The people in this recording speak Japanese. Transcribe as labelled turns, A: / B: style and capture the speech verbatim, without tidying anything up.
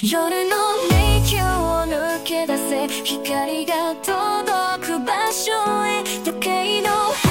A: 夜の迷宮を抜け出せ、光が届く場所へ。時計の